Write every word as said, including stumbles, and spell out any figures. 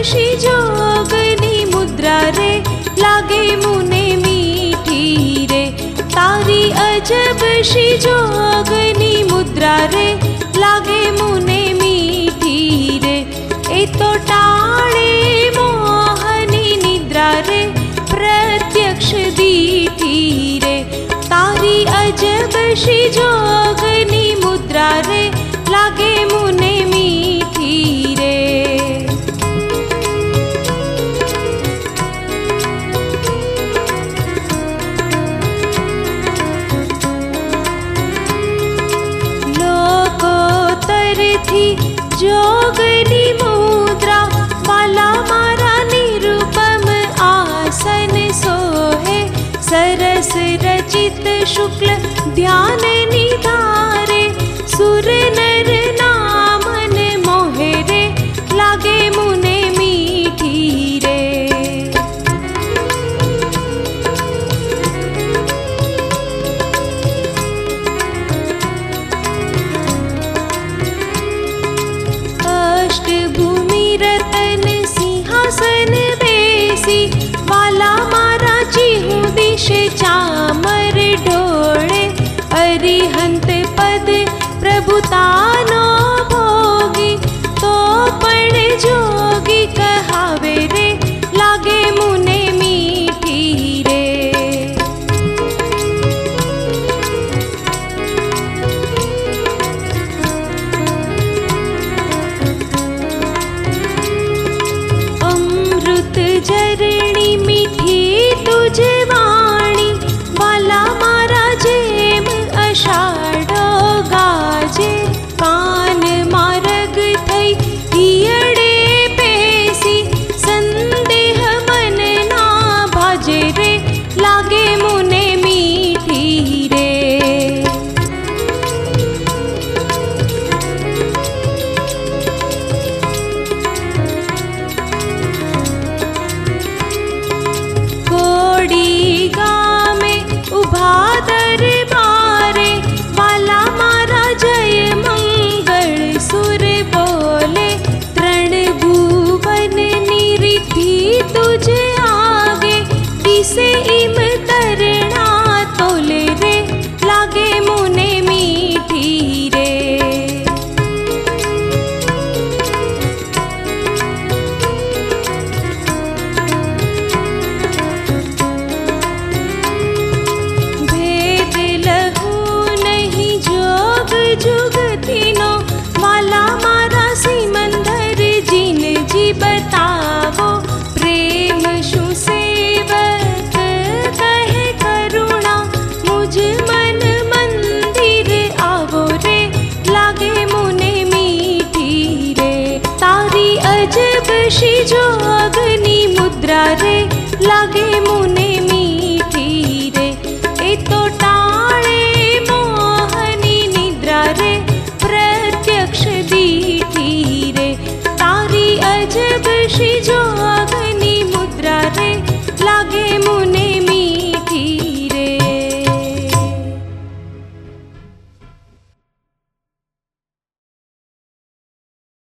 बशी जोगनी मुद्रा रे लागे मुने मीठी रे। तारी अजब शी जोगनी मुद्रा रे लागे मुने मीठी रे। ए तो टाळे मोहनी निद्रा रे प्रत्यक्ष दीठी रे। तारी अजब शी जोगनी मुद्रा रे लागे मुने मीठी रे। लोकोत्तर थी जोगनी मुद्रा वाला मारा निरुपम आसन सोहे। सरस रचित शुक्ल ध्यान निधारे सुर नर नामन मोहे रे लागे मुने मीठी रे। अष्टभूमि रतन सिंहासन बेसी